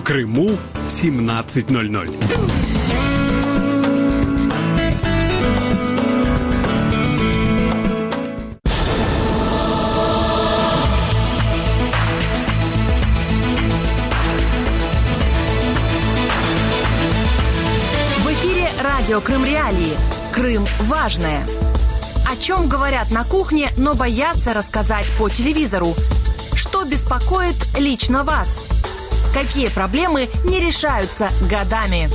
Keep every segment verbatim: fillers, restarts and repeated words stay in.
Крыму семнадцать ноль ноль. В эфире радио «Крым Реалии». Крым важное. О чем говорят на кухне, но боятся рассказать по телевизору? Что беспокоит лично вас? Какие проблемы не решаются годами?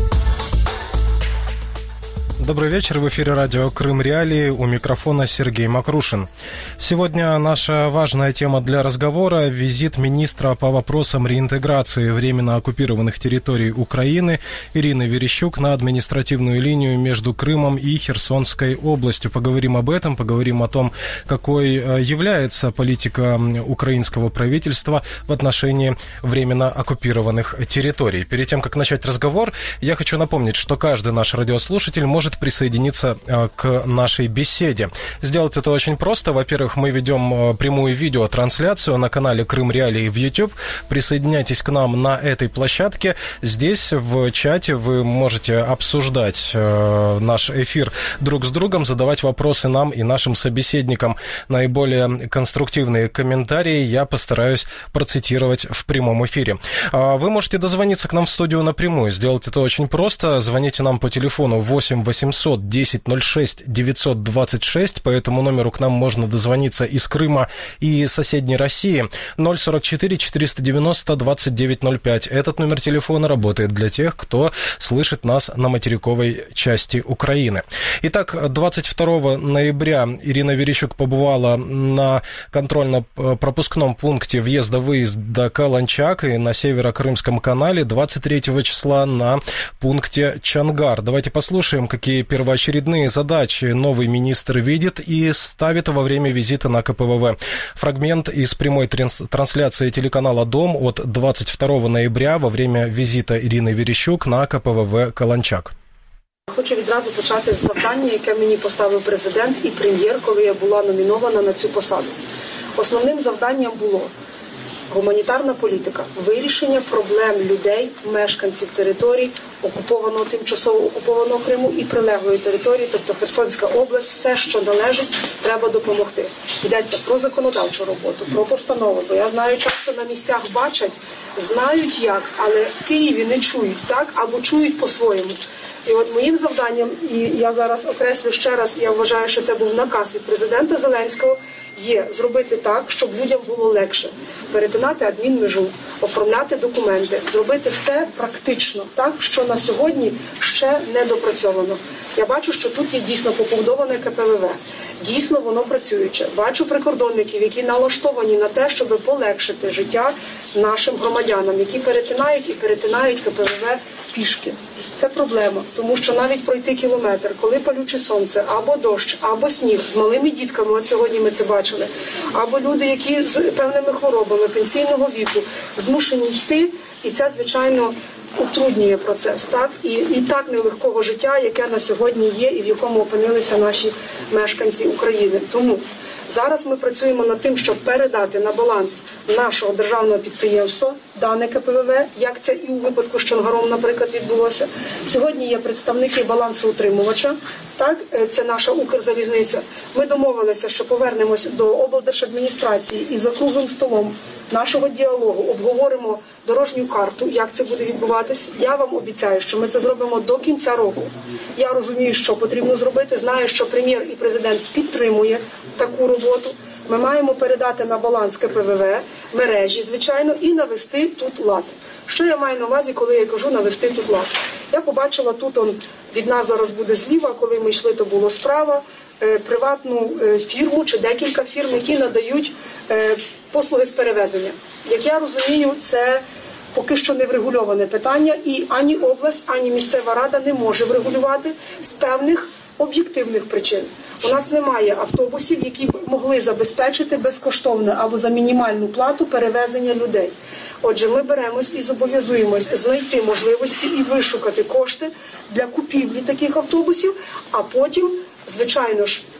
Добрый вечер. В эфире радио «Крым Реалии». У микрофона Сергей Макрушин. Сегодня наша важная тема для разговора – визит министра по вопросам реинтеграции временно оккупированных территорий Украины Ирины Верещук на административную линию между Крымом и Херсонской областью. Поговорим об этом, поговорим о том, какой является политика украинского правительства в отношении временно оккупированных территорий. Перед тем, как начать разговор, я хочу напомнить, что каждый наш радиослушатель может присоединиться к нашей беседе. Сделать это очень просто. Во-первых, мы ведем прямую видеотрансляцию на канале Крым Реалии в YouTube. Присоединяйтесь к нам на этой площадке. Здесь в чате вы можете обсуждать наш эфир друг с другом, задавать вопросы нам и нашим собеседникам. Наиболее конструктивные комментарии я постараюсь процитировать в прямом эфире. Вы можете дозвониться к нам в студию напрямую. Сделать это очень просто. Звоните нам по телефону восемь восемьсот десять ноль шесть девятьсот двадцать шесть. По этому номеру к нам можно дозвониться из Крыма и соседней России. ноль сорок четыре четыреста девяносто двадцать девять ноль пять. Этот номер телефона работает для тех, кто слышит нас на материковой части Украины. Итак, двадцать второго ноября Ирина Верещук побывала на контрольно-пропускном пункте въезда-выезда Каланчак и на Северо-Крымском канале, двадцать третьего числа на пункте Чангар. Давайте послушаем, какие первоочередные задачи новый министр видит и ставит во время визита на ка пэ вэ вэ. Фрагмент из прямой трансляции телеканала «Дом» от двадцать второго ноября во время візита Ірини Верещук на ка пе вэ вэ Каланчак. Хочу відразу почати з завдання, яке мені поставив президент і прем'єр, коли я була номінована на цю посаду. Основним завданням було гуманітарна політика, вирішення проблем людей, мешканців територій окупованого, тимчасово окупованого Криму і прилеглої території, тобто Херсонська область, все, що належить, треба допомогти. Йдеться про законодавчу роботу, про постанови, бо я знаю, часто на місцях бачать, знають як, але в Києві не чують так або чують по-своєму. І от моїм завданням, і я зараз окреслю ще раз, я вважаю, що це був наказ від президента Зеленського, є зробити так, щоб людям було легше перетинати адмінмежу, оформляти документи, зробити все практично, так, що на сьогодні ще не допрацьовано. Я бачу, що тут є дійсно побудоване ка пе ве вэ. Дійсно, воно працююче. Бачу прикордонників, які налаштовані на те, щоб полегшити життя нашим громадянам, які перетинають і перетинають ка пе ве вэ пішки. Це проблема, тому що навіть пройти кілометр, коли палюче сонце, або дощ, або сніг, з малими дітками, от сьогодні ми це бачили, або люди, які з певними хворобами пенсійного віку, змушені йти, і це, звичайно, утруднює процес, так? І, і так нелегкого життя, яке на сьогодні є і в якому опинилися наші мешканці України. Тому зараз ми працюємо над тим, щоб передати на баланс нашого державного підприємства дане ка пе ве вэ, як це і у випадку з Чангаром, наприклад, відбулося. Сьогодні є представники балансоутримувача, так, це наша Укрзалізниця. Ми домовилися, що повернемось до облдержадміністрації і за круглим столом нашого діалогу обговоримо дорожню карту, як це буде відбуватись. Я вам обіцяю, що ми це зробимо до кінця року. Я розумію, що потрібно зробити, знаю, що прем'єр і президент підтримує таку роботу. Ми маємо передати на баланс ка пе ве вэ, мережі, звичайно, і навести тут лад. Що я маю на увазі, коли я кажу навести тут лад? Я побачила тут, он, від нас зараз буде зліва, коли ми йшли, то було справа, е, приватну е, фірму чи декілька фірм, які надають е, послуги з перевезення. Як я розумію, це поки що не врегульоване питання, і ані область, ані місцева рада не може врегулювати з певних об'єктивних причин. У нас немає автобусів, які б могли забезпечити безкоштовне або за мінімальну плату перевезення людей. Отже, ми беремось і зобов'язуємось знайти можливості і вишукати кошти для купівлі таких автобусів, а потім, звичайно ж,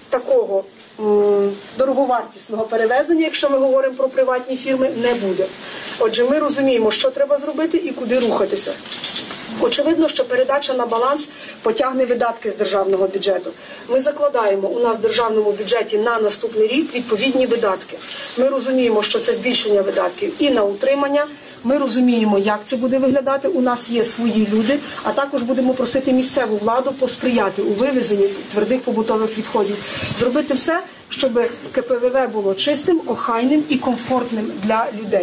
такого м, дороговартісного перевезення, якщо ми говоримо про приватні фірми, не буде. Отже, ми розуміємо, що треба зробити і куди рухатися. Очевидно, що передача на баланс потягне видатки з державного бюджету. Ми закладаємо у нас в державному бюджеті на наступний рік відповідні видатки. Ми розуміємо, що це збільшення видатків і на утримання. Ми розуміємо, як це буде виглядати. У нас є свої люди, а також будемо просити місцеву владу посприяти у вивезенні твердих побутових відходів. Зробити все, щоб КПВВ було чистим, охайним і комфортним для людей.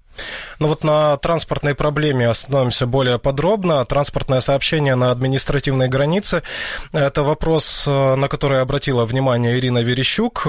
Ну вот на транспортной проблеме остановимся более подробно. Транспортное сообщение на административной границе – это вопрос, на который обратила внимание Ирина Верещук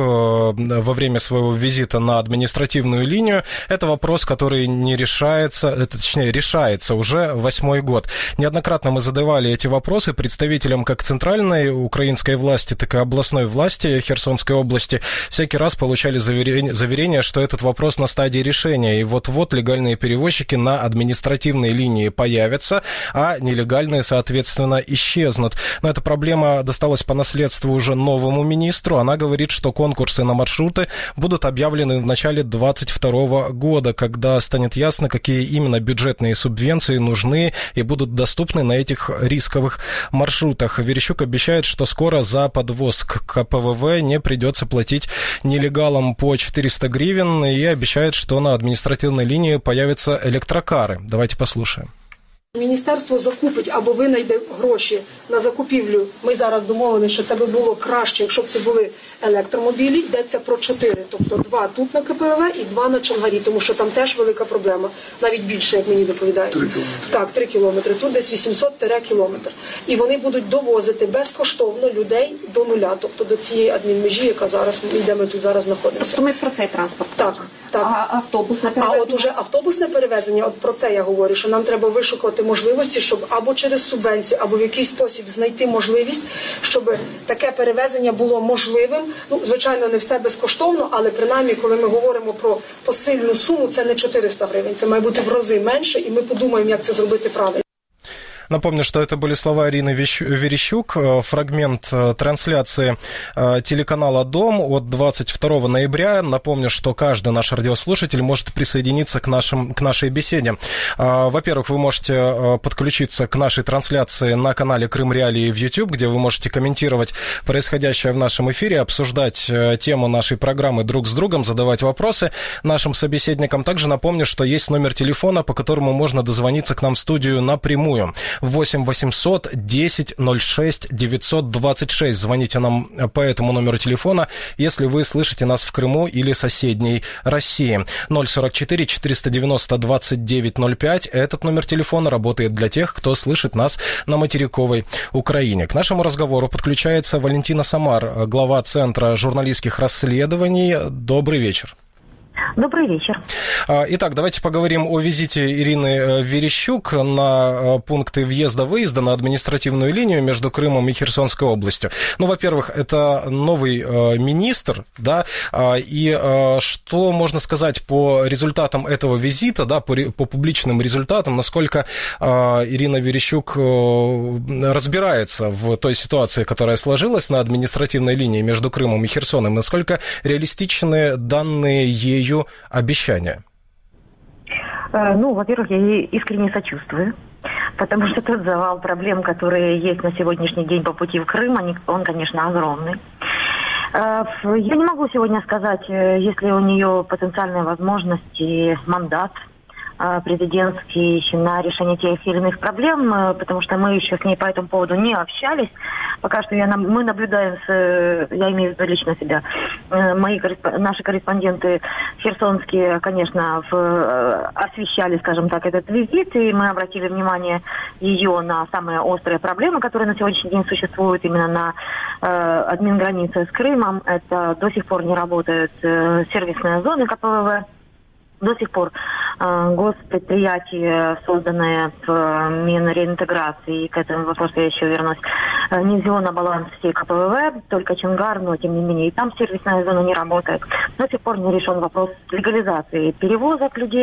во время своего визита на административную линию. Это вопрос, который не решается, точнее, решается уже восьмой год. Неоднократно мы задавали эти вопросы представителям как центральной украинской власти, так и областной власти Херсонской области. Всякий раз получали заверение, заверение, что этот вопрос на стадии решения, и вот-вот легальные перевозчики на административной линии появятся, а нелегальные, соответственно, исчезнут. Но эта проблема досталась по наследству уже новому министру. Она говорит, что конкурсы на маршруты будут объявлены в начале двадцать второго года, когда станет ясно, какие именно бюджетные субвенции нужны и будут доступны на этих рисковых маршрутах. Верещук обещает, что скоро за подвоз к КПВВ не придется платить нелегалам по четыреста гривен, и обещает, что на административной линии появятся електрокари. Давайте послухаємо. Міністерство закупить або винайде гроші на закупівлю. Ми зараз домовлені, що це би було краще, якщо б це були електромобілі. Йдеться про чотири, тобто два тут на КПВВ і два на Чонгарі, тому що там теж велика проблема, навіть більше, як мені доповідають. Три кілометри. Так, три кілометри. Тут десь вісімсот кілометрів. І вони будуть довозити безкоштовно людей до нуля, тобто до цієї адмінмежі, яка зараз, де ми тут зараз знаходимося. Тобто ми про цей транспорт. Так. Так. А автобусне перевезення? А от уже автобусне перевезення, от про те я говорю, що нам треба вишукати можливості, щоб або через субвенцію, або в якийсь спосіб знайти можливість, щоб таке перевезення було можливим. Ну, звичайно, не все безкоштовно, але принаймні, коли ми говоримо про посильну суму, це не чотириста гривень, це має бути в рази менше, і ми подумаємо, як це зробити правильно. Напомню, что это были слова Ирины Верещук, фрагмент трансляции телеканала «Дом» от двадцать второго ноября. Напомню, что каждый наш радиослушатель может присоединиться к, нашим, к нашей беседе. Во-первых, вы можете подключиться к нашей трансляции на канале «Крым Реалии» в YouTube, где вы можете комментировать происходящее в нашем эфире, обсуждать тему нашей программы друг с другом, задавать вопросы нашим собеседникам. Также напомню, что есть номер телефона, по которому можно дозвониться к нам в студию напрямую. восемь восемьсот десять ноль шесть девятьсот двадцать шесть. Звоните нам по этому номеру телефона, если вы слышите нас в Крыму или соседней России. ноль сорок четыре четыреста девяносто двадцать девять ноль пять. Этот номер телефона работает для тех, кто слышит нас на материковой Украине. К нашему разговору подключается Валентина Самар, глава Центра журналистских расследований. Добрый вечер. Добрый вечер. Итак, давайте поговорим о визите Ирины Верещук на пункты въезда-выезда на административную линию между Крымом и Херсонской областью. Ну, во-первых, это новый министр, да, и что можно сказать по результатам этого визита, да, по, по публичным результатам, насколько Ирина Верещук разбирается в той ситуации, которая сложилась на административной линии между Крымом и Херсоном, насколько реалистичны данные ею обещания? Ну, во-первых, я ей искренне сочувствую, потому что тот завал проблем, которые есть на сегодняшний день по пути в Крым, он, конечно, огромный. Я не могу сегодня сказать, есть ли у нее потенциальные возможности, мандат президентский на решение тех или иных проблем, потому что мы еще с ней по этому поводу не общались. Пока что я, мы наблюдаем, с, я имею в виду лично себя, мои, наши корреспонденты херсонские, конечно, в, освещали, скажем так, этот визит, и мы обратили внимание ее на самые острые проблемы, которые на сегодняшний день существуют именно на э, админгранице с Крымом. Это до сих пор не работает э, сервисная зона КПВВ. До сих пор э, госпредприятие, созданное в Минреинтеграции, к этому вопросу я еще вернусь, э, не взяло на баланс все КПВВ, только Чонгар, но тем не менее и там сервисная зона не работает. До сих пор не решен вопрос легализации перевозок людей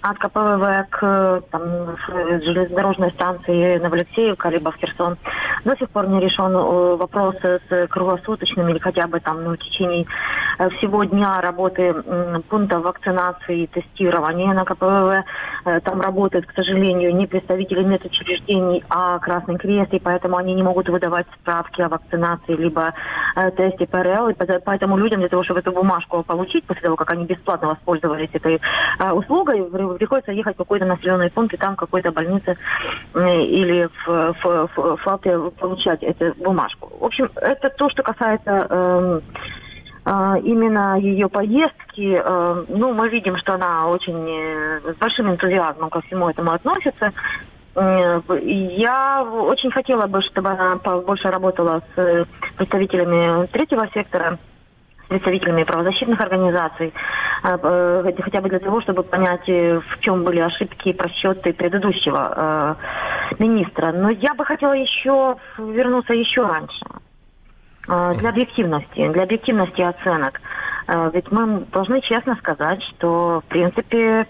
от КПВВ к там, железнодорожной станции Новоалексеевка, либо в Херсон. До сих пор не решен вопрос с круглосуточным или хотя бы там, ну, в течение всего дня работы пунктов вакцинации и тестирования на КПВВ. Там работают, к сожалению, не представители медучреждений, а Красный Крест, и поэтому они не могут выдавать справки о вакцинации либо тесте ПРЛ. И поэтому людям для того, чтобы эту бумажку получить, после того, как они бесплатно воспользовались этой услугой, приходится ехать в какой-то населенный пункт и там в какой-то больнице или в, в, в ФАПе получать эту бумажку. В общем, это то, что касается э, э, именно ее поездки. Э, ну, мы видим, что она очень э, с большим энтузиазмом ко всему этому относится. Э, я очень хотела бы, чтобы она больше работала с представителями третьего сектора, представителями правозащитных организаций, хотя бы для того, чтобы понять, в чем были ошибки и просчеты предыдущего э, министра. Но я бы хотела еще вернуться еще раньше, э, для объективности, для объективности оценок. Э, ведь мы должны честно сказать, что, в принципе,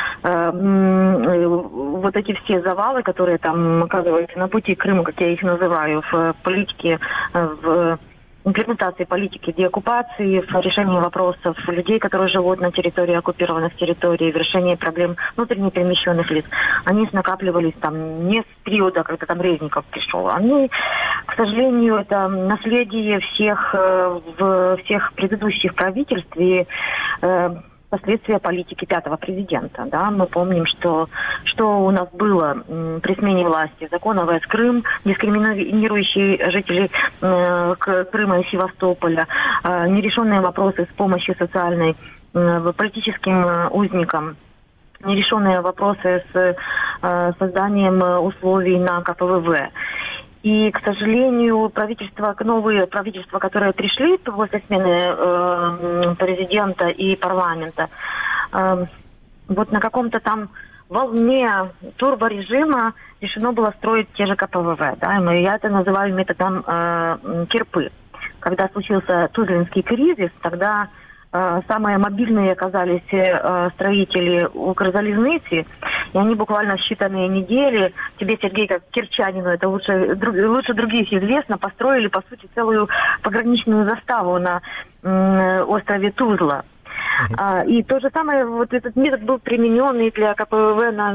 э, вот эти все завалы, которые там оказываются на пути к Крыму, как я их называю, в политике, в имплементации политики деоккупации, в решении вопросов людей, которые живут на территории оккупированных территорий, в решении проблем внутренне перемещенных лиц. Они накапливались там не с периода, когда там Резников пришел. Они, к сожалению, это наследие всех, в всех предыдущих правительств и э, последствия политики пятого президента. Да? Мы помним, что, что у нас было м, при смене власти. Закон о ВС Крым, дискриминирующий жителей э, Крыма и Севастополя, э, нерешенные вопросы с помощью социальной э, политическим э, узникам, нерешенные вопросы с э, созданием условий на КПВВ. И, к сожалению, правительства, новые правительства, которые пришли после смены э, президента и парламента, э, вот на каком-то там волне турборежима решено было строить те же КПВВ. Да? И я это называю методом э, кирпы. Когда случился Тузлинский кризис, тогда э, самые мобильные оказались э, строители Укрзалезницы, и они буквально в считанные недели, тебе, Сергей, как кирчанину, это лучше, друг, лучше других известно, построили, по сути, целую пограничную заставу на э, острове Тузла. Uh-huh. А, и то же самое, вот этот метод был применен и для КПВВ на,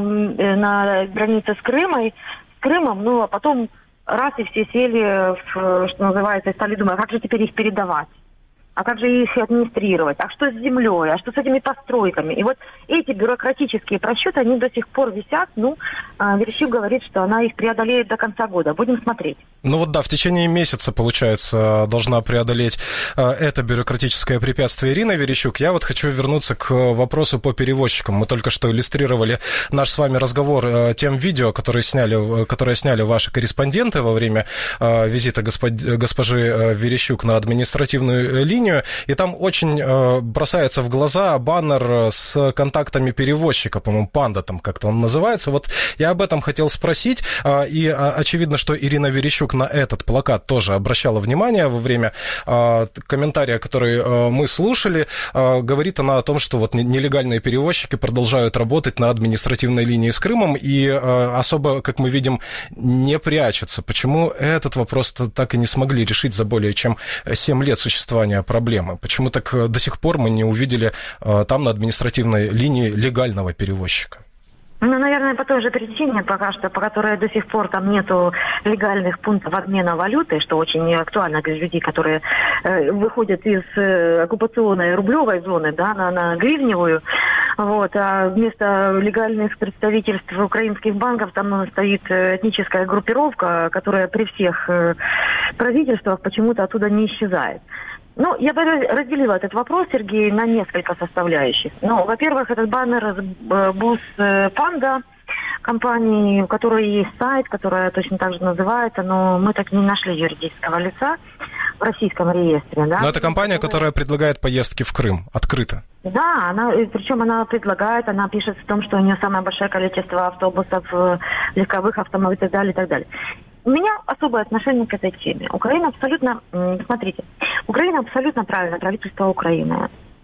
на границе с Крымом, с Крымом, ну, а потом раз и все сели, в, что называется, и стали думать, а как же теперь их передавать? А как же их администрировать? А что с землей? А что с этими постройками? И вот эти бюрократические просчеты, они до сих пор висят. Ну, Верещук говорит, что она их преодолеет до конца года. Будем смотреть. Ну вот да, в течение месяца, получается, должна преодолеть это бюрократическое препятствие Ирина Верещук. Я вот хочу вернуться к вопросу по перевозчикам. Мы только что иллюстрировали наш с вами разговор тем видео, которые сняли, которые сняли ваши корреспонденты во время визита госпожи Верещук на административную линию. И там очень э, бросается в глаза баннер с контактами перевозчика, по-моему, «Панда» там как-то он называется. Вот я об этом хотел спросить, э, и э, очевидно, что Ирина Верещук на этот плакат тоже обращала внимание во время э, комментария, который э, мы слушали. Э, говорит она о том, что вот нелегальные перевозчики продолжают работать на административной линии с Крымом и э, особо, как мы видим, не прячутся. Почему этот вопрос так и не смогли решить за более чем семь лет существования проблемы? Почему так до сих пор мы не увидели э, там на административной линии легального перевозчика? Ну, наверное, по той же причине, пока что, по которой до сих пор там нету легальных пунктов обмена валюты, что очень актуально для людей, которые э, выходят из э, оккупационной рублевой зоны, да, на, на гривневую. Вот, а вместо легальных представительств украинских банков там стоит этническая группировка, которая при всех э, правительствах почему-то оттуда не исчезает. Ну, я бы разделила этот вопрос, Сергей, на несколько составляющих. Ну, во-первых, этот баннер «Бус Панда» компании, у которой есть сайт, которая точно так же называется, но мы так и не нашли юридического лица в российском реестре. Да? Но это компания, которая предлагает поездки в Крым, открыто. Да, она, причем она предлагает, она пишет в том, что у нее самое большое количество автобусов, легковых автомобилей и так далее, и так далее. У меня особое отношение к этой теме. Украина абсолютно, смотрите, Украина абсолютно правильно, правительство Украины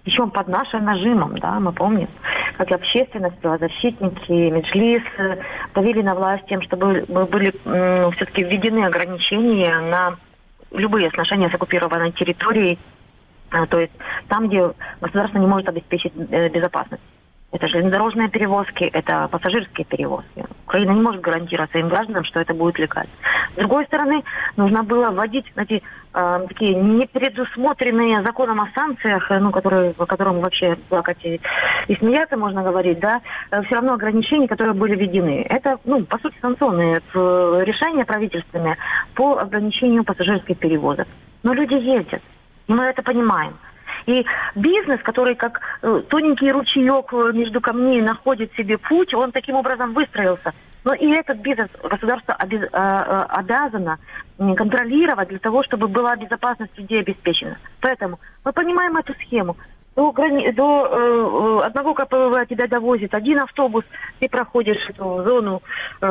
причем под нашим нажимом, да, мы помним, как и общественность, правозащитники, Меджлис давили на власть тем, чтобы были ну, все-таки введены ограничения на любые отношения с оккупированной территорией, то есть там, где государство не может обеспечить безопасность. Это железнодорожные перевозки, это пассажирские перевозки. Украина не может гарантировать своим гражданам, что это будет легально. С другой стороны, нужно было вводить эти э, такие непредусмотренные законом о санкциях, ну, которые, по которым вообще плакать и, и смеяться можно говорить, да, э, все равно ограничения, которые были введены. Это, ну, по сути, санкционные э, решения правительственные по ограничению пассажирских перевозок. Но люди ездят, и мы это понимаем. И бизнес, который как э, тоненький ручеек между камней находит себе путь, он таким образом выстроился. Но и этот бизнес государство обез, э, э, обязано контролировать для того, чтобы была безопасность людей обеспечена. Поэтому мы понимаем эту схему. До, грани... до э, одного ка пэ вэ вэ тебя довозит один автобус, ты проходишь эту зону,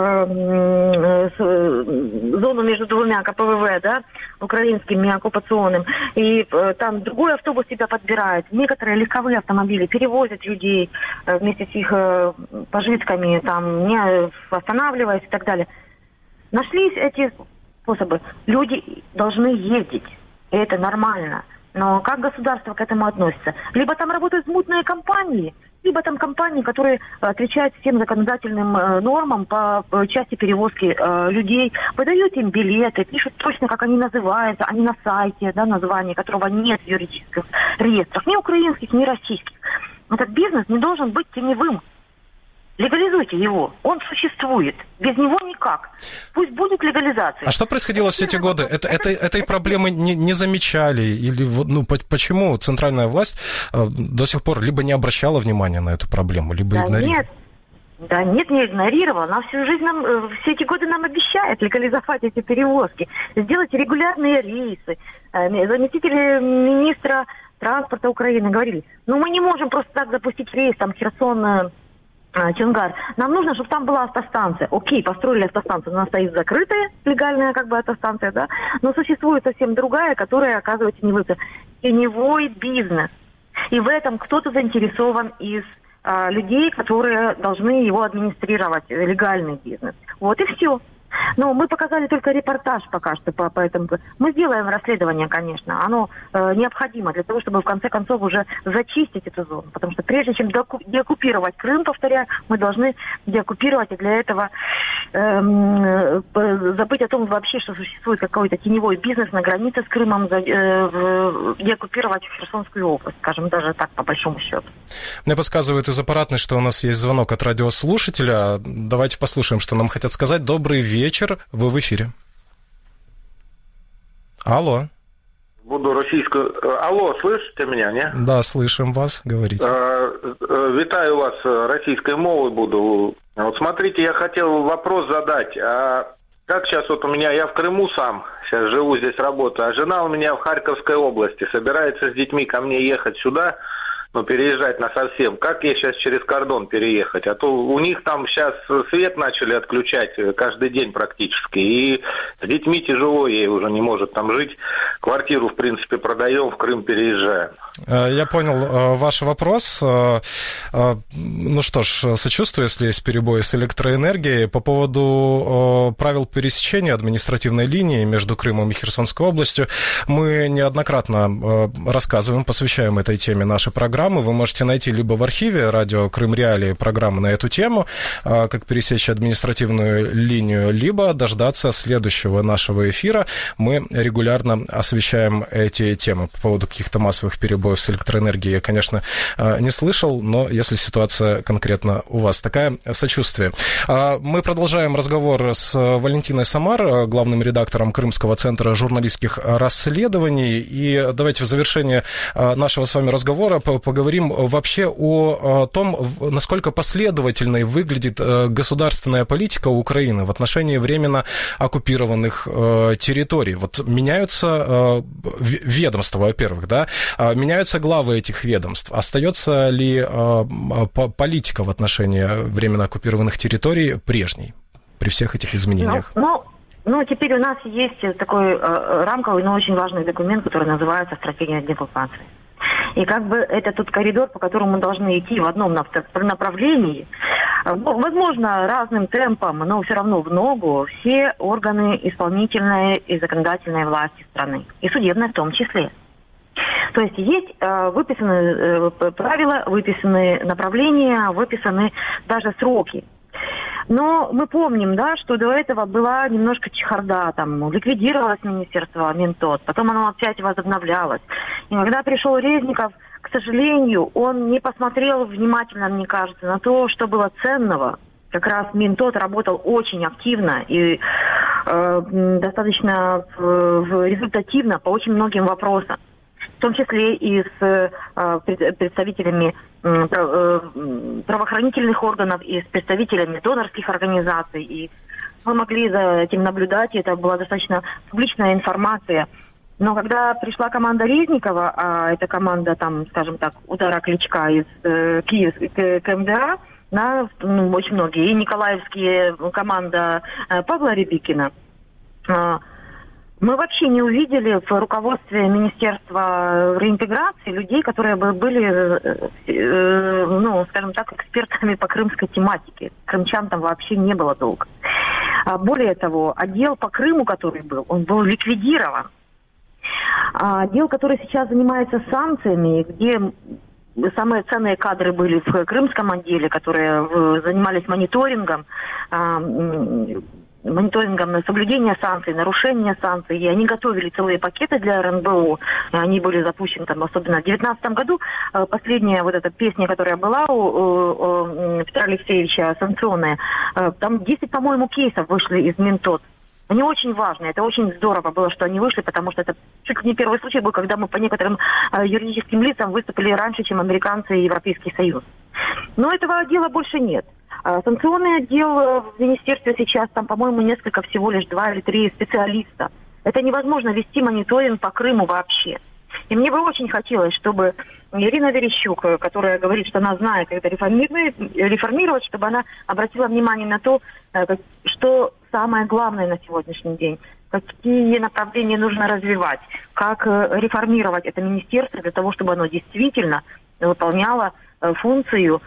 э, э, зону между двумя ка пэ вэ вэ, да, украинским и оккупационным, и э, там другой автобус тебя подбирает. Некоторые легковые автомобили перевозят людей э, вместе с их э, пожитками, там, не останавливаясь и так далее. Нашлись эти способы. Люди должны ездить, и это нормально. Но как государство к этому относится? Либо там работают мутные компании, либо там компании, которые отвечают всем законодательным э, нормам по, по части перевозки э, людей, выдают им билеты, пишут точно, как они называются, они на сайте, да, название которого нет в юридических реестрах, ни украинских, ни российских. Этот бизнес не должен быть теневым. Легализуйте его, он существует, без него никак. Пусть будет легализация. А что происходило все эти годы? Это, это, этой проблемы не, не замечали? Или ну, почему центральная власть э, до сих пор либо не обращала внимания на эту проблему, либо да игнорировала? Нет. Да нет, не игнорировала. Она всю жизнь нам, все эти годы нам обещает легализовать эти перевозки, сделать регулярные рейсы. Заместители министра транспорта Украины говорили, ну мы не можем просто так запустить рейс, там, Херсон... Чонгар. Нам нужно, чтобы там была автостанция. Окей, построили автостанцию, она стоит закрытая, легальная как бы автостанция, да, но существует совсем другая, которая, оказывается, не выполнена. Теневой бизнес. И в этом кто-то заинтересован из а, людей, которые должны его администрировать, легальный бизнес. Вот и все. Но мы показали только репортаж пока что по, по этому. Мы сделаем расследование, конечно. Оно э, необходимо для того, чтобы в конце концов уже зачистить эту зону. Потому что прежде чем деоккупировать Крым, повторяю, мы должны деоккупировать, и для этого э, э, забыть о том вообще, что существует какой-то теневой бизнес на границе с Крымом, э, э, деоккупировать Херсонскую область, скажем, даже так, по большому счету. Мне подсказывают из аппаратной, что у нас есть звонок от радиослушателя. Давайте послушаем, что нам хотят сказать. Добрый вечер. Вечер, вы в эфире. Алло. Буду российскую... Алло, слышите меня, не? Да, слышим вас, говорите. Витаю вас, российской мовой буду. Вот смотрите, я хотел вопрос задать. А как сейчас вот у меня, я в Крыму сам, сейчас живу здесь, работаю, а жена у меня в Харьковской области, собирается с детьми ко мне ехать сюда, ну, переезжать насовсем. Как ей сейчас через кордон переехать? А то у них там сейчас свет начали отключать каждый день практически. И с детьми тяжело, ей уже не может там жить. Квартиру, в принципе, продаем, в Крым переезжаем. Я понял ваш вопрос. Ну что ж, сочувствую, если есть перебои с электроэнергией. По поводу правил пересечения административной линии между Крымом и Херсонской областью мы неоднократно рассказываем, посвящаем этой теме нашей программы. Вы можете найти либо в архиве радио Крым Реалии программы на эту тему, как пересечь административную линию, либо дождаться следующего нашего эфира. Мы регулярно освещаем эти темы. По поводу каких-то массовых перебоев с электроэнергией я, конечно, не слышал, но если ситуация конкретно у вас такая, сочувствие. Мы продолжаем разговор с Валентиной Самар, главным редактором Крымского центра журналистских расследований. И давайте в завершение нашего с вами разговора поговорим вообще о том, насколько последовательной выглядит государственная политика Украины в отношении временно оккупированных территорий. Вот меняются ведомства, во-первых, да, меняются главы этих ведомств. Остается ли политика в отношении временно оккупированных территорий прежней при всех этих изменениях? Ну, ну, ну теперь у нас есть такой э, рамковый, но очень важный документ, который называется «Стратегия деоккупации». И как бы это тот коридор, по которому мы должны идти в одном направлении. Возможно, разным темпом, но все равно в ногу все органы исполнительной и законодательной власти страны. И судебной в том числе. То есть есть э, выписаны э, правила, выписаны направления, выписаны даже сроки. Но мы помним, да, что до этого была немножко чехарда, там, ликвидировалось министерство Минтод, потом оно опять возобновлялось. И когда пришел Резников, к сожалению, он не посмотрел внимательно, мне кажется, на то, что было ценного. Как раз Минтод работал очень активно и э, достаточно э, результативно по очень многим вопросам. В том числе и с э, представителями э, правоохранительных органов, и с представителями донорских организаций. И мы могли за этим наблюдать, и это была достаточно публичная информация. Но когда пришла команда Резникова, а это команда, там, скажем так, удара Кличка из э, Киева к эм дэ а, на, ну, очень многие, и николаевские команда э, Павла Рябикина, э, мы вообще не увидели в руководстве Министерства реинтеграции людей, которые бы были, э, ну, скажем так, экспертами по крымской тематике. Крымчан там вообще не было долго. А более того, отдел по Крыму, который был, он был ликвидирован. А отдел, который сейчас занимается санкциями, где самые ценные кадры были в крымском отделе, которые занимались мониторингом, мониторингом на соблюдение санкций, нарушение санкций, и они готовили целые пакеты для эр эн бэ о, они были запущены там, особенно в две тысячи девятнадцатом году. Последняя вот эта песня, которая была у, у, у Петра Алексеевича, санкционная, там десять, по-моему, кейсов вышли из Минтод. Они очень важны, это очень здорово было, что они вышли, потому что это чуть ли не первый случай был, когда мы по некоторым юридическим лицам выступили раньше, чем американцы и Европейский Союз. Но этого дела больше нет. Санкционный отдел в министерстве сейчас, там, по-моему, несколько, всего лишь два или три специалиста. Это невозможно вести мониторинг по Крыму вообще. И мне бы очень хотелось, чтобы Ирина Верещук, которая говорит, что она знает, как это реформировать, реформировать, чтобы она обратила внимание на то, что самое главное на сегодняшний день, какие направления нужно развивать, как реформировать это министерство для того, чтобы оно действительно выполняло функцию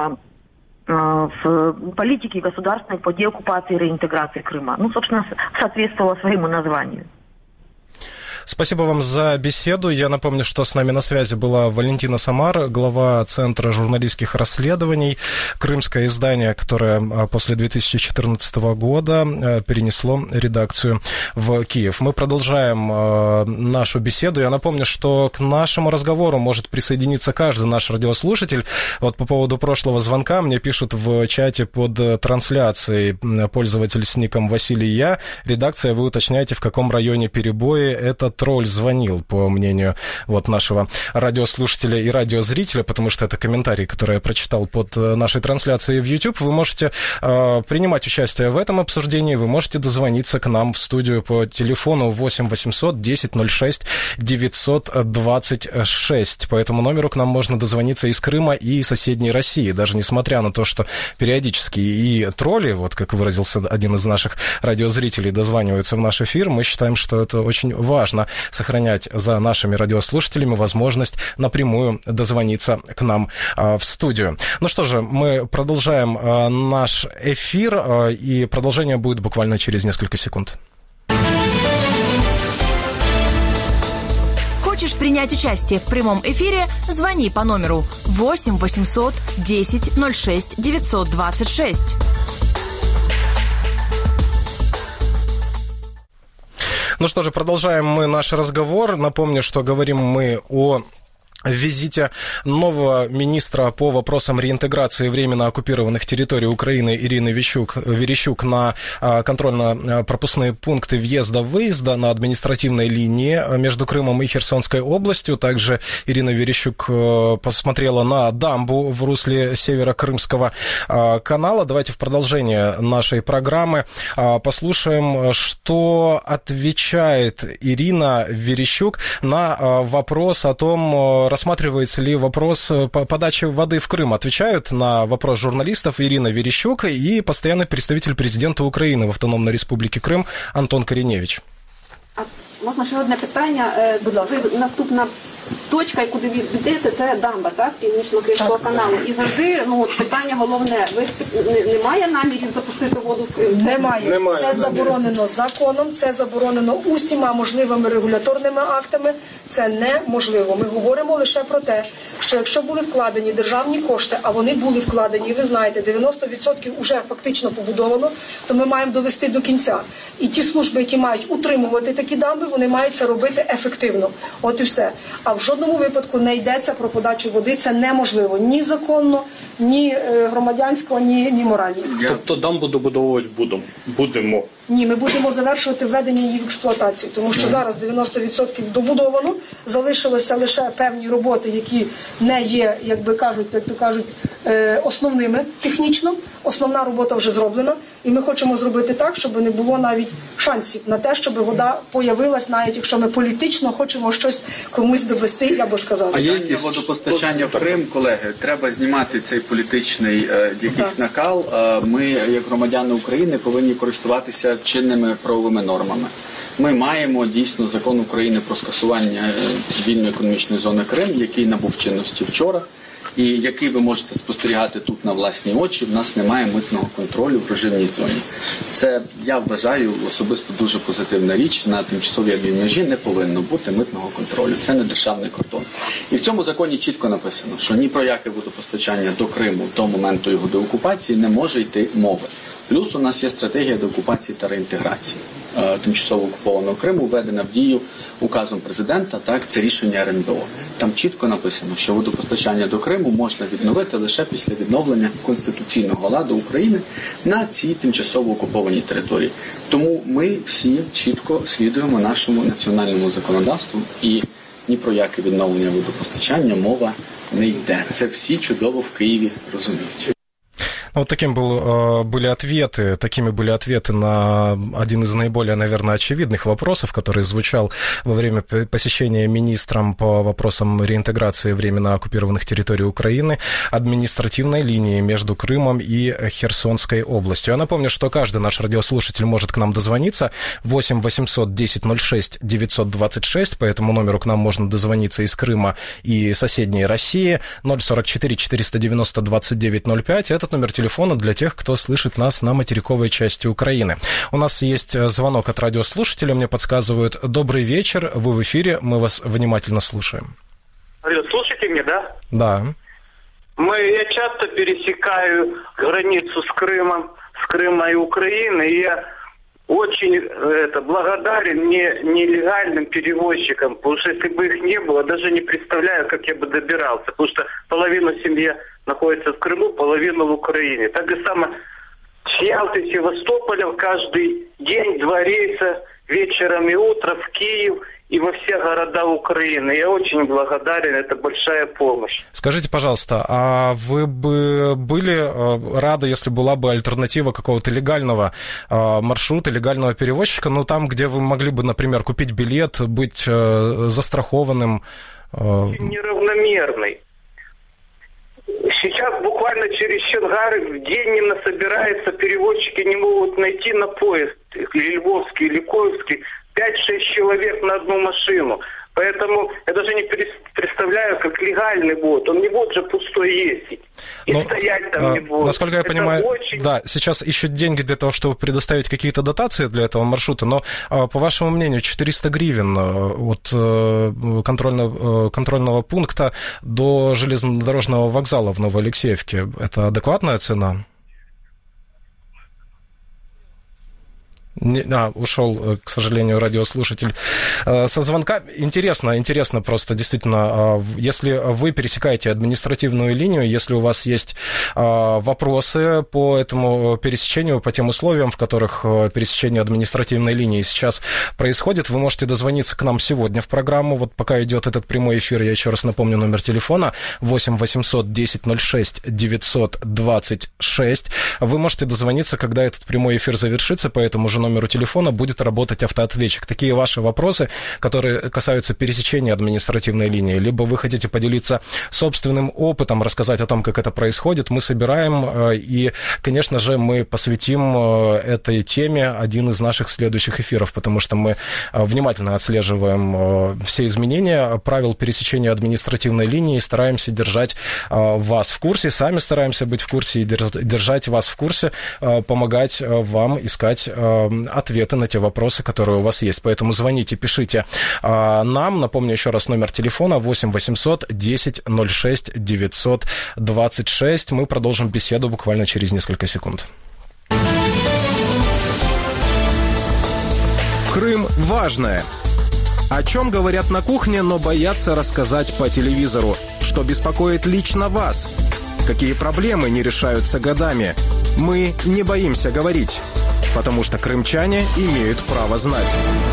в политике государственной по деоккупации и реинтеграции Крыма. Ну, собственно, соответствовало своему названию. Спасибо вам за беседу. Я напомню, что с нами на связи была Валентина Самар, глава Центра журналистских расследований, крымское издание, которое после две тысячи четырнадцатого года перенесло редакцию в Киев. Мы продолжаем нашу беседу. Я напомню, что к нашему разговору может присоединиться каждый наш радиослушатель. Вот по поводу прошлого звонка мне пишут в чате под трансляцией пользователь с ником Василий Я. Редакция, вы уточняете, в каком районе перебои этот тролль звонил, по мнению вот нашего радиослушателя и радиозрителя, потому что это комментарий, который я прочитал под нашей трансляцией в YouTube. Вы можете э, принимать участие в этом обсуждении, вы можете дозвониться к нам в студию по телефону восемь восемьсот десять ноль шесть девятьсот двадцать шесть. По этому номеру к нам можно дозвониться из Крыма и соседней России, даже несмотря на то, что периодически и тролли, вот как выразился один из наших радиозрителей, дозваниваются в наш эфир. Мы считаем, что это очень важно сохранять за нашими радиослушателями возможность напрямую дозвониться к нам а, в студию. Ну что же, мы продолжаем а, наш эфир, а, и продолжение будет буквально через несколько секунд. Хочешь принять участие в прямом эфире? Звони по номеру восемь восемьсот десять ноль шесть девятьсот двадцать шесть. Ну что же, продолжаем мы наш разговор. Напомню, что говорим мы о визите нового министра по вопросам реинтеграции временно оккупированных территорий Украины Ирины Верещук, Верещук на контрольно-пропускные пункты въезда-выезда на административной линии между Крымом и Херсонской областью. Также Ирина Верещук посмотрела на дамбу в русле Северо-Крымского канала. Давайте в продолжение нашей программы послушаем, что отвечает Ирина Верещук на вопрос о том, рассматривается ли вопрос подачи воды в Крым. Отвечают на вопрос журналистов Ирина Верещук и постоянный представитель президента України в Автономній Республіці Крим Антон Корінєвич. А можна ще одне питання? Будь ласка. Ви наступна точка, куди ви йдете, це дамба, так, Північно-Кримського каналу. І завжди, ну, от питання головне, ви немає намірів запустити воду в Крим? Немає. Немає. Це заборонено законом, це заборонено усіма можливими регуляторними актами. Це неможливо. Ми говоримо лише про те, що якщо були вкладені державні кошти, а вони були вкладені, і ви знаєте, дев'яносто відсотків вже фактично побудовано, то ми маємо довести до кінця. І ті служби, які мають утримувати такі дамби, вони мають це робити ефективно. От і все. А в жодному випадку не йдеться про подачу води. Це неможливо. Ні законно, ні громадянсько, ні, ні морально. Тобто дамбу добудовувати будемо? Будемо? Ні, ми будемо завершувати введення її в експлуатацію, тому що зараз дев'яносто відсотків добудовано, залишилося лише певні роботи, які не є, як би кажуть, як то кажуть, основними технічно. Основна робота вже зроблена, і ми хочемо зробити так, щоб не було навіть шансів на те, щоб вода появилась, навіть якщо ми політично хочемо щось комусь довести або сказати. А є водопостачання в Крим, колеги, треба знімати цей політичний е, якийсь так. накал. Е, ми, як громадяни України, повинні користуватися чинними правовими нормами. Ми маємо дійсно закон України про скасування вільної економічної зони Крим, який набув чинності вчора. І який ви можете спостерігати тут на власні очі, в нас немає митного контролю в режимній зоні. Це, я вважаю, особисто дуже позитивна річ. На тимчасовій межі не повинно бути митного контролю. Це не державний кордон. І в цьому законі чітко написано, що ні про яке водопостачання до Криму до моменту його деокупації не може йти мови. Плюс у нас є стратегія деокупації та реінтеграції тимчасово окупованого Криму, введена в дію указом президента, так, це рішення РНБО. Там чітко написано, що водопостачання до Криму можна відновити лише після відновлення конституційного ладу України на цій тимчасово окупованій території. Тому ми всі чітко слідуємо нашому національному законодавству і ні про яке відновлення водопостачання мова не йде. Це всі чудово в Києві розуміють. Вот таким был, были ответы, такими были ответы на один из наиболее, наверное, очевидных вопросов, который звучал во время посещения министром по вопросам реинтеграции временно оккупированных территорий Украины административной линии между Крымом и Херсонской областью. Я напомню, что каждый наш радиослушатель может к нам дозвониться восемь восемьсот десять ноль шесть девятьсот двадцать шесть, по этому номеру к нам можно дозвониться из Крыма и соседней России, ноль сорок четыре четыреста девяносто двадцать девять ноль пять, этот номер телефона для тех, кто слышит нас на материковой части Украины. У нас есть звонок от радиослушателя, мне подсказывают. Добрый вечер, вы в эфире, мы вас внимательно слушаем. Алло, слушаете меня, да? Да. Мы, я часто пересекаю границу с Крымом, с Крыма и Украины, и я очень это, благодарен не, нелегальным перевозчикам, потому что если бы их не было, даже не представляю, как я бы добирался, потому что половина семьи находится в Крыму, половина в Украине. Так же самое с Ялты, Севастополя каждый день два рейса вечером и утром в Киев и во все города Украины. Я очень благодарен, это большая помощь. Скажите, пожалуйста, а вы бы были рады, если была бы альтернатива какого-то легального маршрута, легального перевозчика, ну там, где вы могли бы, например, купить билет, быть застрахованным? Неравномерный. Сейчас буквально через Чонгары в день не насобирается, перевозчики не могут найти на поезд, или Львовский, или Коевский, пять-шесть человек на одну машину. Поэтому я даже не представляю, как легальный будет. Он не будет же пустой ездить. И но, стоять там а, не будет. Насколько я это понимаю, очень... да, сейчас ищут деньги для того, чтобы предоставить какие-то дотации для этого маршрута, но, по вашему мнению, четыреста гривен от контрольного, контрольного пункта до железнодорожного вокзала в Новоалексеевке – это адекватная цена? Не, а, ушел, к сожалению, радиослушатель со звонка. Интересно, интересно просто, действительно, если вы пересекаете административную линию, если у вас есть вопросы по этому пересечению, по тем условиям, в которых пересечение административной линии сейчас происходит, вы можете дозвониться к нам сегодня в программу. Вот пока идет этот прямой эфир, я еще раз напомню номер телефона восемь восемьсот десять ноль шесть девятьсот двадцать шесть. Вы можете дозвониться, когда этот прямой эфир завершится, по этому же номеру номеру телефона будет работать автоответчик. Такие ваши вопросы, которые касаются пересечения административной линии, либо вы хотите поделиться собственным опытом, рассказать о том, как это происходит, мы собираем, и, конечно же, мы посвятим этой теме один из наших следующих эфиров, потому что мы внимательно отслеживаем все изменения правил пересечения административной линии и стараемся держать вас в курсе, сами стараемся быть в курсе и держать вас в курсе, помогать вам искать ответы на те вопросы, которые у вас есть. Поэтому звоните, пишите нам. Напомню еще раз номер телефона восемь восемьсот десять ноль шесть девятьсот двадцать шесть. Мы продолжим беседу буквально через несколько секунд. Крым важное. О чем говорят на кухне, но боятся рассказать по телевизору? Что беспокоит лично вас? Какие проблемы не решаются годами? Мы не боимся говорить, потому что крымчане имеют право знать.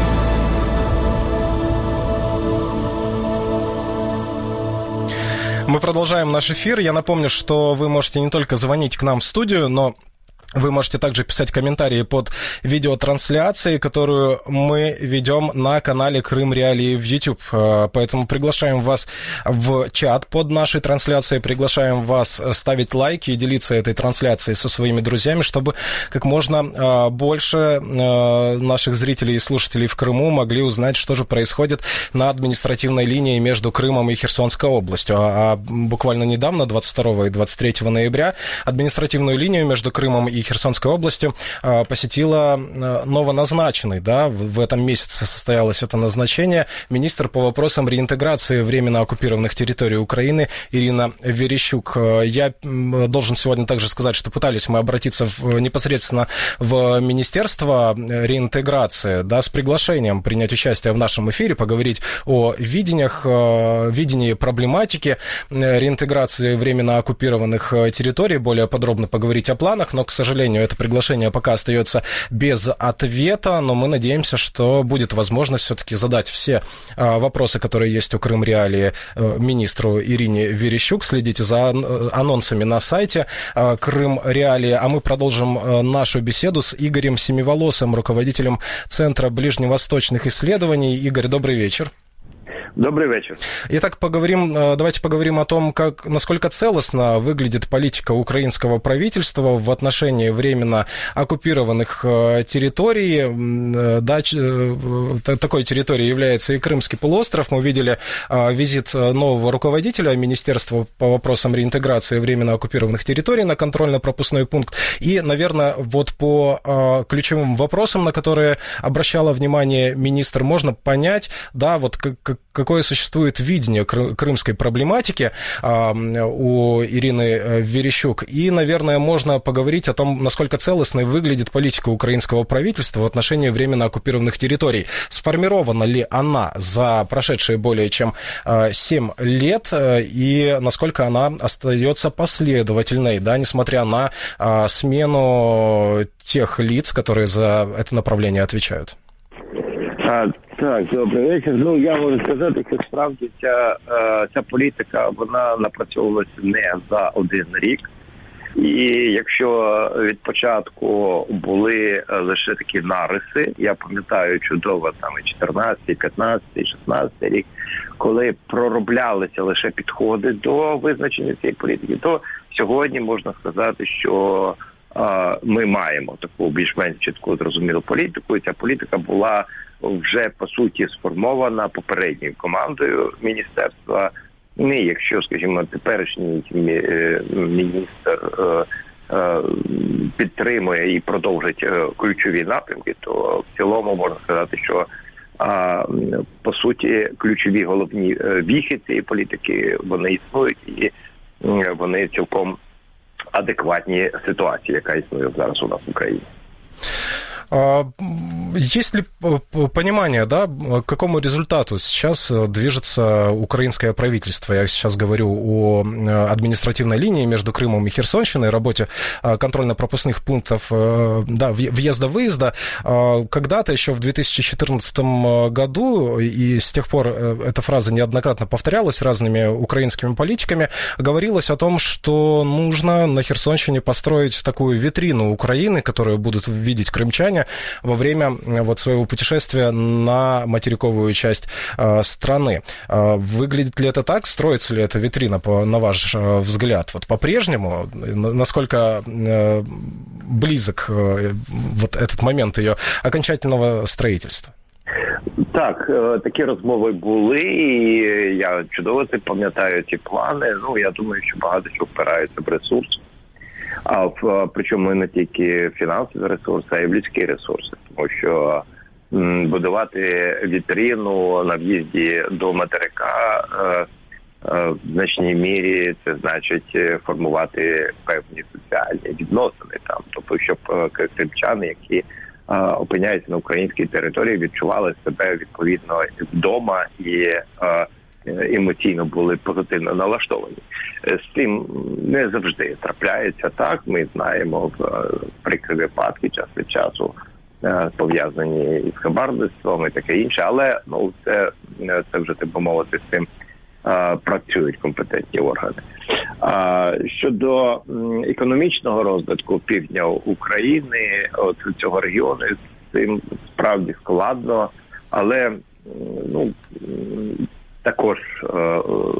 Мы продолжаем наш эфир. Я напомню, что вы можете не только звонить к нам в студию, но вы можете также писать комментарии под видеотрансляцией, которую мы ведем на канале Крым Реалии в YouTube. Поэтому приглашаем вас в чат под нашей трансляцией, приглашаем вас ставить лайки и делиться этой трансляцией со своими друзьями, чтобы как можно больше наших зрителей и слушателей в Крыму могли узнать, что же происходит на административной линии между Крымом и Херсонской областью. А буквально недавно, двадцать второго и двадцать третьего ноября, административную линию между Крымом и Херсонской областью посетила новоназначенный, да, в этом месяце состоялось это назначение, министр по вопросам реинтеграции временно оккупированных территорий Украины Ирина Верещук. Я должен сегодня также сказать, что пытались мы обратиться в, непосредственно в Министерство реинтеграции, да, с приглашением принять участие в нашем эфире, поговорить о видениях, видении проблематики реинтеграции временно оккупированных территорий, более подробно поговорить о планах, но, к сожалению, К сожалению, это приглашение пока остается без ответа, но мы надеемся, что будет возможность все-таки задать все вопросы, которые есть у Крым Реалии, министру Ирине Верещук. Следите за анонсами на сайте Крым Реалии, а мы продолжим нашу беседу с Игорем Семиволосым, руководителем Центра ближневосточных исследований. Игорь, добрый вечер. Добрый вечер. Итак, поговорим, давайте поговорим о том, как, насколько целостно выглядит политика украинского правительства в отношении временно оккупированных территорий. Да, такой территорией является и Крымский полуостров. Мы видели визит нового руководителя Министерства по вопросам реинтеграции временно оккупированных территорий на контрольно-пропускной пункт. И, наверное, вот по ключевым вопросам, на которые обращала внимание министр, можно понять, да, вот как, какое существует видение крымской проблематики а, у Ирины Верещук. И, наверное, можно поговорить о том, насколько целостной выглядит политика украинского правительства в отношении временно оккупированных территорий. Сформирована ли она за прошедшие более чем семь лет, и насколько она остается последовательной, да, несмотря на а, смену тех лиц, которые за это направление отвечают? А, так, добрий вечір. Ну, я можу сказати, що справді ця, ця політика, вона напрацьовувалася не за один рік. І якщо від початку були лише такі нариси, я пам'ятаю чудово там і чотирнадцятий, п'ятнадцятий, шістнадцятий рік, коли пророблялися лише підходи до визначення цієї політики, то сьогодні можна сказати, що а, ми маємо таку більш-менш чітку зрозумілу політику, і ця політика була вже, по суті, сформована попередньою командою міністерства. Не, якщо, скажімо, теперішній міністр підтримує і продовжить ключові напрямки, то в цілому можна сказати, що, по суті, ключові головні віхи цієї політики, вони існують і вони цілком адекватні ситуації, яка існує зараз у нас в Україні. Есть ли понимание, да, к какому результату сейчас движется украинское правительство? Я сейчас говорю о административной линии между Крымом и Херсонщиной, работе контрольно-пропускных пунктов, да, въезда-выезда. Когда-то еще в две тысячи четырнадцатом году, и с тех пор эта фраза неоднократно повторялась разными украинскими политиками, говорилось о том, что нужно на Херсонщине построить такую витрину Украины, которую будут видеть крымчане, кухне во время вот своего путешествия на материковую часть страны. Выглядит ли это так? Строится ли эта витрина, на ваш взгляд? Вот по-прежнему, насколько близок вот этот момент ее окончательного строительства? Так, такі розмови були, і я чудово це пам'ятаю, ті плани. Ну, я думаю, що багато що впирається в ресурс. А в, причому не тільки фінансові ресурси, а й в людські ресурси. Тому що м, будувати вітрину на в'їзді до материка е, е, в значній мірі це значить формувати певні соціальні відносини там. Тобто, щоб е, кримчани, які опиняються на українській території, відчували себе відповідно вдома і емоційно були позитивно налаштовані. З цим не завжди трапляється так. Ми знаємо прикрі випадки час від часу пов'язані із хабарництвом і таке інше, але ну це, це вже, так би мовити, з цим працюють компетентні органи. Щодо економічного розвитку півдня України, от цього регіону, з цим справді складно, але ну також е,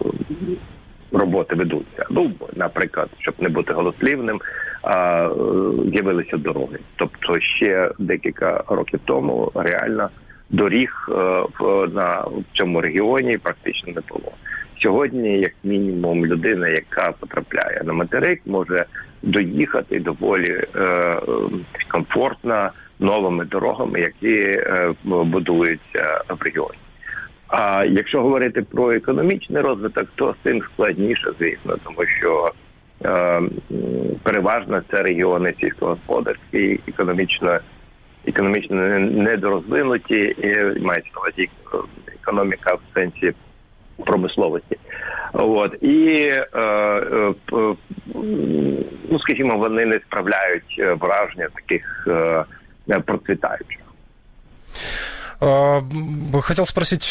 роботи ведуться. Ну, наприклад, щоб не бути голослівним, е, з'явилися дороги. Тобто ще декілька років тому реально доріг е, в, на, в цьому регіоні практично не було. Сьогодні, як мінімум, людина, яка потрапляє на материк, може доїхати доволі е, комфортно новими дорогами, які е, будуються в регіоні. А якщо говорити про економічний розвиток, то з цим складніше, звісно, тому що е, переважно це регіони сільськогосподарські, економічно, економічно недорозвинуті, і мається на увазі економіка в сенсі промисловості. От. І, е, е, ну, скажімо, вони не справляють враження таких е, процвітаючих. Хотел спросить,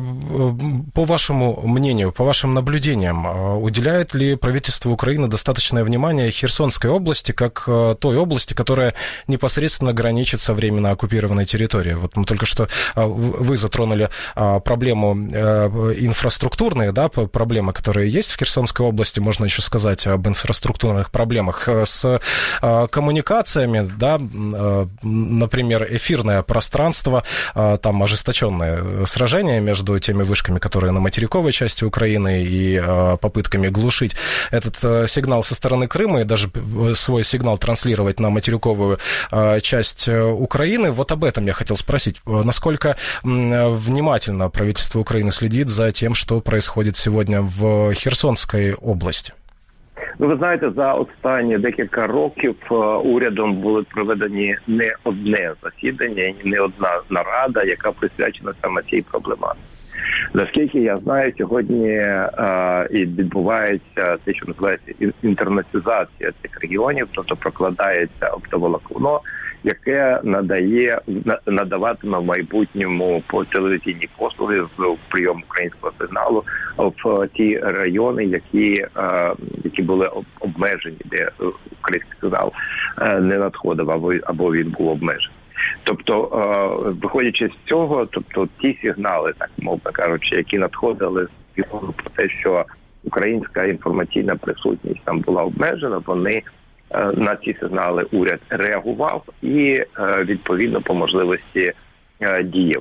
по вашему мнению, по вашим наблюдениям, уделяет ли правительство Украины достаточное внимание Херсонской области, как той области, которая непосредственно граничит со временно оккупированной территорией? Вот мы только что, вы затронули проблему инфраструктурные, да, проблемы, которые есть в Херсонской области, можно еще сказать об инфраструктурных проблемах с коммуникациями, да, например, эфирное пространство, там ожесточенное сражение между теми вышками, которые на материковой части Украины, и попытками глушить этот сигнал со стороны Крыма и даже свой сигнал транслировать на материковую часть Украины. Вот об этом я хотел спросить. Насколько внимательно правительство Украины следит за тем, что происходит сегодня в Херсонской области? Ну, ви знаєте, за останні декілька років урядом були проведені не одне засідання і не одна нарада, яка присвячена саме цій проблематиці. Наскільки я знаю, сьогодні е, і відбувається те, що називається інтернетизація цих регіонів, тобто прокладається оптоволокно, яке надає, надаватиме в майбутньому по телевізійні послуги в прийом українського сигналу в ті райони, які, які були обмежені, де український сигнал не надходив або, або він був обмежений. Тобто, виходячи з цього, тобто ті сигнали, так мовно кажучи, які надходили з про те, що українська інформаційна присутність там була обмежена, вони на ці сигнали уряд реагував і, відповідно, по можливості діяв.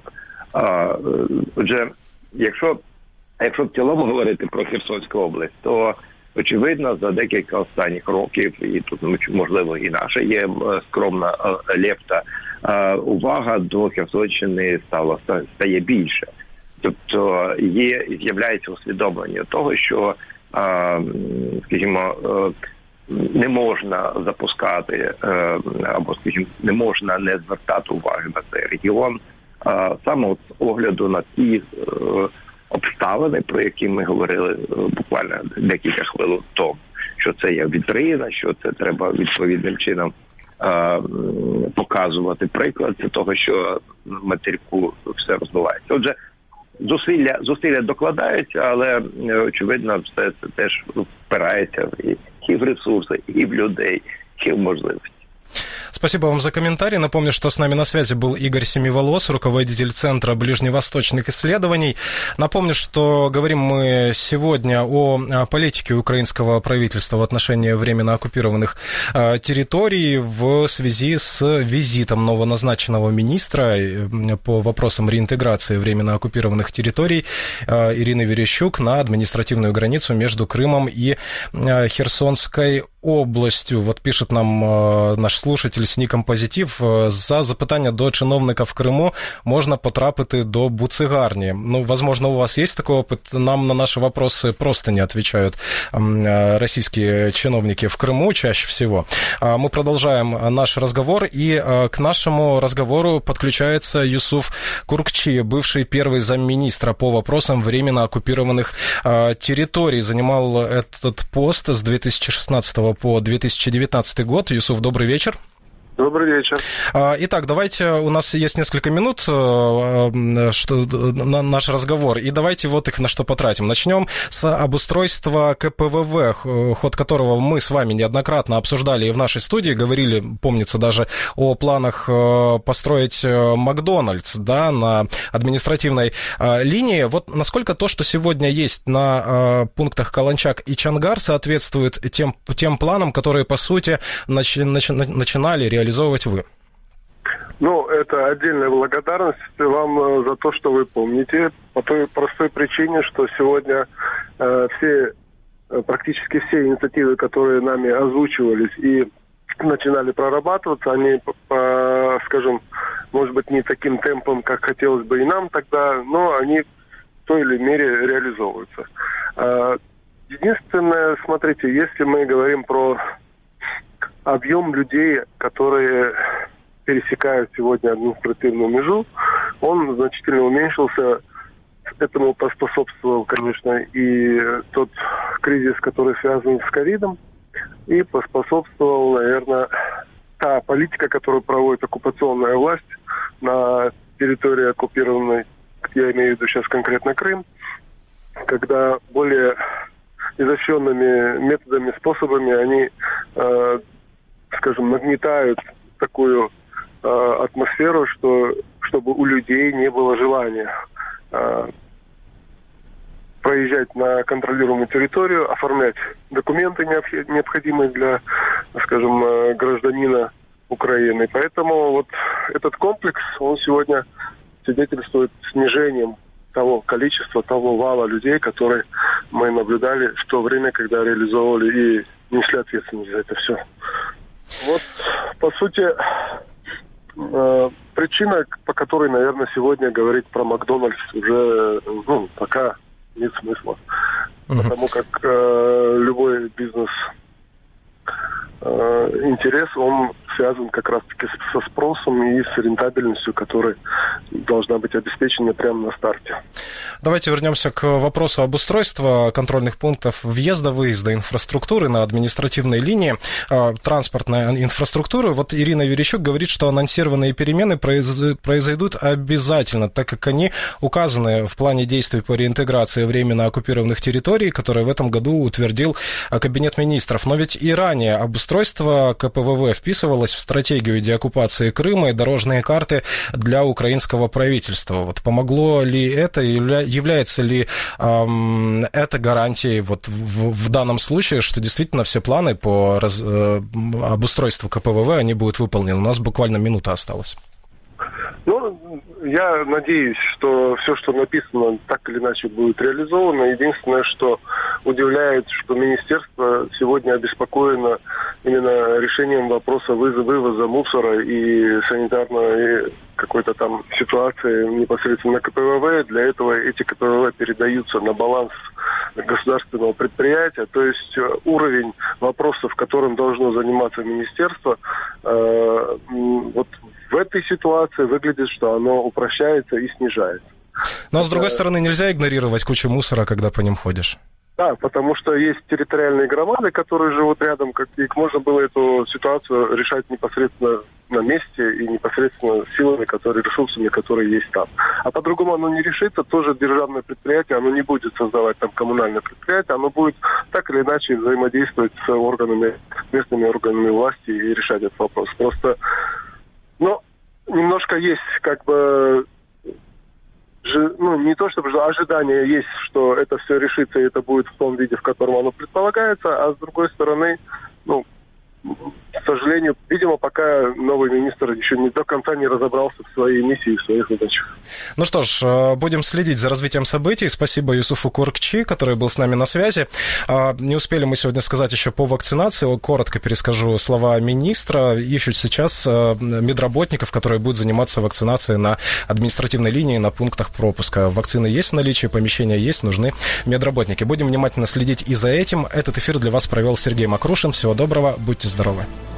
Отже, якщо, якщо в цілому говорити про Херсонську область, то, очевидно, за декілька останніх років, і тут, можливо, і наша є скромна лепта, увага до Херсонщини стала, стає більше. Тобто є, з'являється усвідомлення того, що, скажімо, не можна запускати, або, скажімо, не можна не звертати уваги на цей регіон, саме з огляду на ті обставини, про які ми говорили буквально декілька хвилин тому, що це є вітрина, що це треба відповідним чином показувати приклад того, що на материку все розвивається. Отже, зусилля, зусилля докладаються, але, очевидно, все це теж впирається і, і в ресурси, і в людей, і в можливості. Спасибо вам за комментарий. Напомню, что с нами на связи был Игорь Семиволос, руководитель Центра ближневосточных исследований. Напомню, что говорим мы сегодня о политике украинского правительства в отношении временно оккупированных территорий в связи с визитом новоназначенного министра по вопросам реинтеграции временно оккупированных территорий Ирины Верещук на административную границу между Крымом и Херсонской областю. Вот пишет нам э, наш слушатель з ніком Позитив. За запитання до чиновника в Криму можно потрапити до буцегарни. Ну, возможно, у вас есть такой опыт? Нам на наши вопросы просто не отвечают э, российские чиновники в Крыму чаще всего. А мы продолжаем наш разговор, и э, к нашему разговору подключается Юсуф Куркчи, бывший первый замминистра по вопросам временно оккупированных э, территорий. Занимал этот пост с две тысячи шестнадцатого по две тысячи девятнадцатый год. Юсуф, добрый вечер. Добрый вечер. Итак, давайте, у нас есть несколько минут что, на наш разговор, и давайте вот их на что потратим. Начнем с обустройства ка пэ вэ вэ, ход которого мы с вами неоднократно обсуждали и в нашей студии, говорили, помнится, даже о планах построить Макдональдс, да, на административной линии. Вот насколько то, что сегодня есть на пунктах Каланчак и Чангар, соответствует тем, тем планам, которые, по сути, начи, начи, начинали реализовывать реализовывать вы? Ну, это отдельная благодарность вам за то, что вы помните, по той простой причине, что сегодня э, все, практически все инициативы, которые нами озвучивались и начинали прорабатываться, они, по, скажем, может быть, не таким темпом, как хотелось бы и нам тогда, но они в той или иной мере реализовываются. Э, единственное, смотрите, если мы говорим про объем людей, которые пересекают сегодня административную межу, он значительно уменьшился. Этому поспособствовал, конечно, и тот кризис, который связан с ковидом, и поспособствовал, наверное, та политика, которую проводит оккупационная власть на территории оккупированной, я имею в виду сейчас конкретно Крым, когда более изощренными методами, способами они э, скажем, нагнетают такую э, атмосферу, что чтобы у людей не было желания э, проезжать на контролируемую территорию, оформлять документы, необходимые для, скажем, э, гражданина Украины. Поэтому вот этот комплекс, он сегодня свидетельствует снижением того количества, того вала людей, которые мы наблюдали в то время, когда реализовывали и несли ответственность за это все. Вот, по сути, э, причина, по которой, наверное, сегодня говорить про Макдональдс уже, ну, пока нет смысла. Uh-huh. Потому как э, любой бизнес э, интерес, он связан как раз-таки со спросом и с рентабельностью, которая должна быть обеспечена прямо на старте. Давайте вернемся к вопросу обустройства контрольных пунктов въезда-выезда инфраструктуры на административной линии, транспортной инфраструктуры. Вот Ирина Верещук говорит, что анонсированные перемены произойдут обязательно, так как они указаны в плане действий по реинтеграции временно оккупированных территорий, которые в этом году утвердил Кабинет министров. Но ведь и ранее обустройство ка пэ вэ вэ вписывалось в стратегию деоккупации Крыма и дорожные карты для украинского правительства. Вот помогло ли это, является ли эм, это гарантией вот в, в данном случае, что действительно все планы по раз, э, обустройству ка пэ вэ вэ, они будут выполнены? У нас буквально минута осталась. Ну, я надеюсь, что все, что написано, так или иначе будет реализовано. Единственное, что удивляет, что министерство сегодня обеспокоено именно решением вопроса вывоза мусора и санитарной какой-то там ситуации непосредственно на ка пэ вэ вэ. Для этого эти ка пэ вэ вэ передаются на баланс государственного предприятия. То есть уровень вопросов, которым должно заниматься министерство, э, вот в этой ситуации выглядит, что оно упрощается и снижается. Но, с другой стороны, нельзя игнорировать кучу мусора, когда по ним ходишь. Да, потому что есть территориальные громады, которые живут рядом, как и можно было эту ситуацию решать непосредственно на месте и непосредственно силами, которые, ресурсами, которые есть там. А по-другому оно не решится. Тоже державное предприятие, оно не будет создавать там коммунальное предприятие, оно будет так или иначе взаимодействовать с органами, местными органами власти и решать этот вопрос. Просто, ну, немножко есть как бы... Ну, не то чтобы ожидание есть, что это все решится и это будет в том виде, в котором оно предполагается, а с другой стороны, ну, к сожалению, видимо, пока новый министр еще не до конца не разобрался в своей миссии и в своих задачах. Ну что ж, будем следить за развитием событий. Спасибо Юсуфу Куркчи, который был с нами на связи. Не успели мы сегодня сказать еще по вакцинации. Коротко перескажу слова министра. Ищут сейчас медработников, которые будут заниматься вакцинацией на административной линии, на пунктах пропуска. Вакцины есть в наличии, помещения есть, нужны медработники. Будем внимательно следить и за этим. Этот эфир для вас провел Сергей Макрушин. Всего доброго, будьте здоровы.